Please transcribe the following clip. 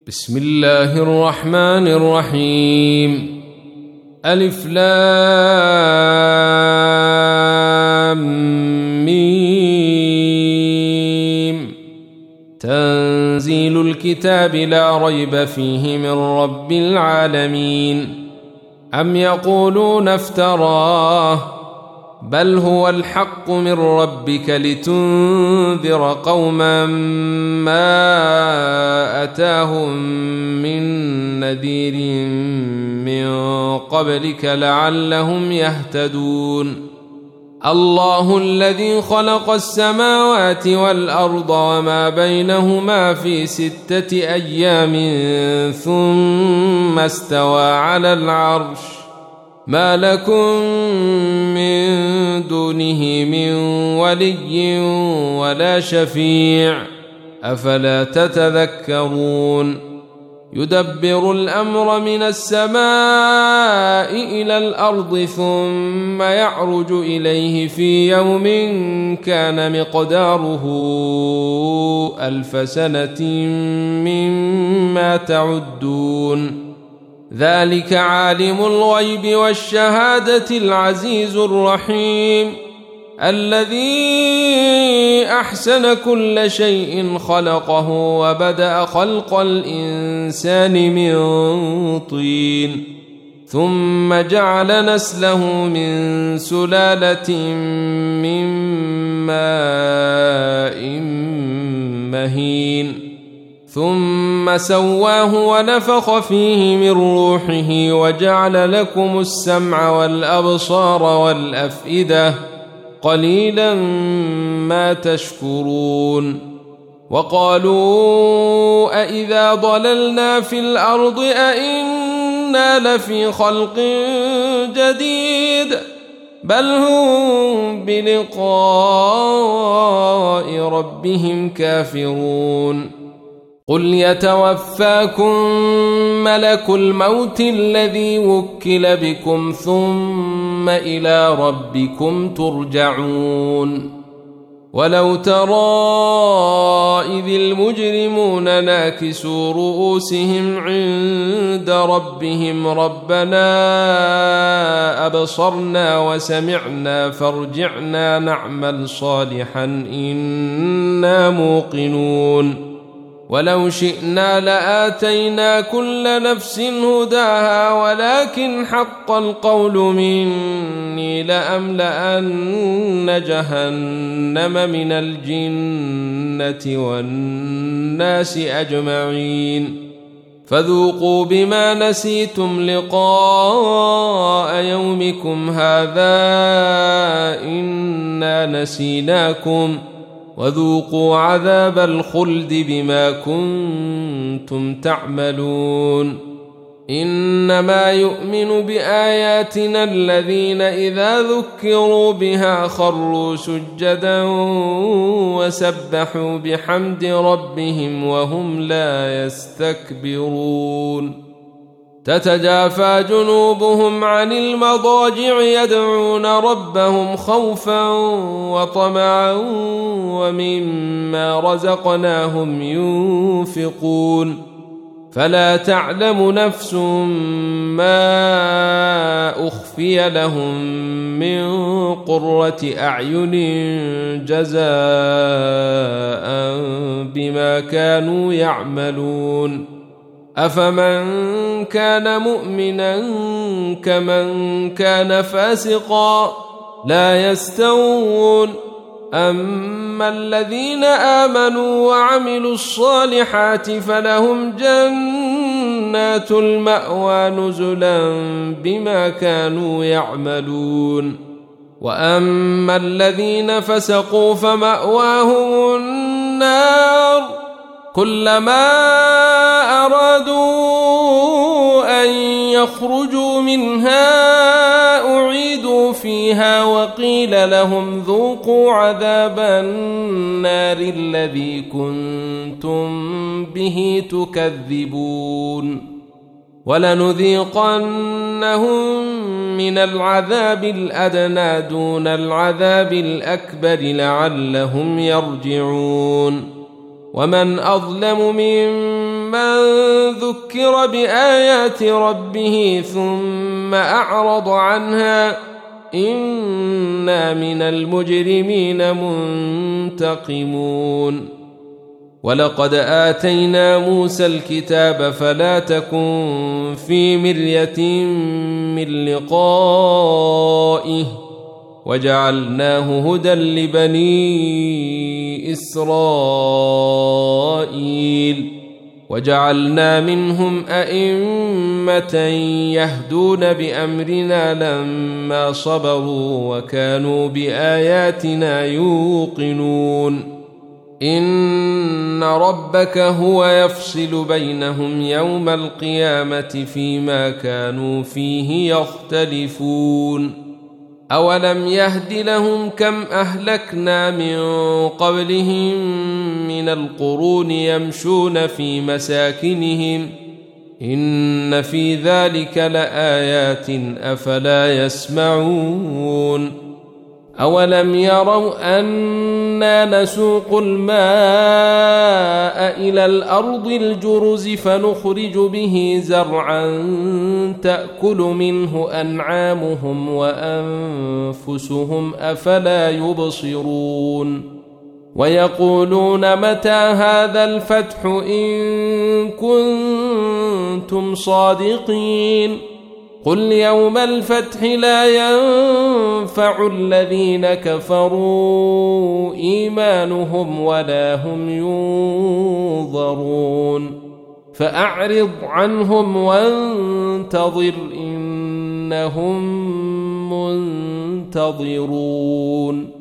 بسم الله الرحمن الرحيم. ألف لام ميم. تنزيل الكتاب لا ريب فيه من رب العالمين. أم يقولون افتراه بل هو الحق من ربك لتنذر قوما ما أتاهم من نذير من قبلك لعلهم يهتدون. الله الذي خلق السماوات والأرض وما بينهما في 6 أيام ثم استوى على العرش ما لكم من دونه من ولي ولا شفيع أفلا تتذكرون. يدبر الأمر من السماء إلى الأرض ثم يعرج إليه في يوم كان مقداره 1000 سنة مما تعدون. ذلك عالم الغيب والشهادة العزيز الرحيم الذي أحسن كل شيء خلقه وبدأ خلق الإنسان من طين ثم جعل نسله من سلالة من ماء مهين ثم سواه ونفخ فيه من روحه وجعل لكم السمع والأبصار والأفئدة قليلا ما تشكرون. وقالوا أإذا ضللنا في الأرض أإنا لفي خلق جديد بل هم بلقاء ربهم كافرون. قل يتوفاكم ملك الموت الذي وكل بكم ثم إلى ربكم ترجعون. ولو ترى إذ المجرمون ناكسوا رؤوسهم عند ربهم ربنا أبصرنا وسمعنا فارجعنا نعمل صالحا إنا موقنون. ولو شئنا لآتينا كل نفس هداها ولكن حق القول مني لأملأن جهنم من الجنة والناس أجمعين. فذوقوا بما نسيتم لقاء يومكم هذا إنا نسيناكم وذوقوا عذاب الخلد بما كنتم تعملون. إنما يؤمن بآياتنا الذين إذا ذكروا بها خروا سجدا وسبحوا بحمد ربهم وهم لا يستكبرون. تتجافى جنوبهم عن المضاجع يدعون ربهم خوفا وطمعا ومما رزقناهم ينفقون. فلا تعلم نفس ما أخفي لهم من قرة أعين جزاء بما كانوا يعملون. أفمن كان مؤمنا كمن كان فاسقا لا يستوون. أما الذين آمنوا وعملوا الصالحات فلهم جنات المأوى نزلا بما كانوا يعملون. وأما الذين فسقوا فمأواهم النار كلما أرادوا أن يخرجوا منها أعيدوا فيها وقيل لهم ذوقوا عذاب النار الذي كنتم به تكذبون. ولنذيقنهم من العذاب الأدنى دون العذاب الأكبر لعلهم يرجعون. ومن أظلم ممن من ذكر بآيات ربه ثم أعرض عنها إنا من المجرمين منتقمون ولقد آتينا موسى الكتاب فلا تكن في مرية من لقائه وجعلناه هدى لبني إسرائيل وجعلنا منهم أئمة يهدون بأمرنا لما صبروا وكانوا بآياتنا يوقنون إن ربك هو يفصل بينهم يوم القيامة فيما كانوا فيه يختلفون أولم يهد لهم كم أهلكنا من قبلهم من القرون يمشون في مساكنهم إن في ذلك لآيات أفلا يسمعون أولم يروا أنا نسوق الماء إلى الأرض الجرز فنخرج به زرعا تأكل منه أنعامهم وأنفسهم أفلا يبصرون ويقولون متى هذا الفتح إن كنتم صادقين قل يوم الفتح لا ينفع الذين كفروا إيمانهم ولا هم ينظرون فأعرض عنهم وانتظر إنهم منتظرون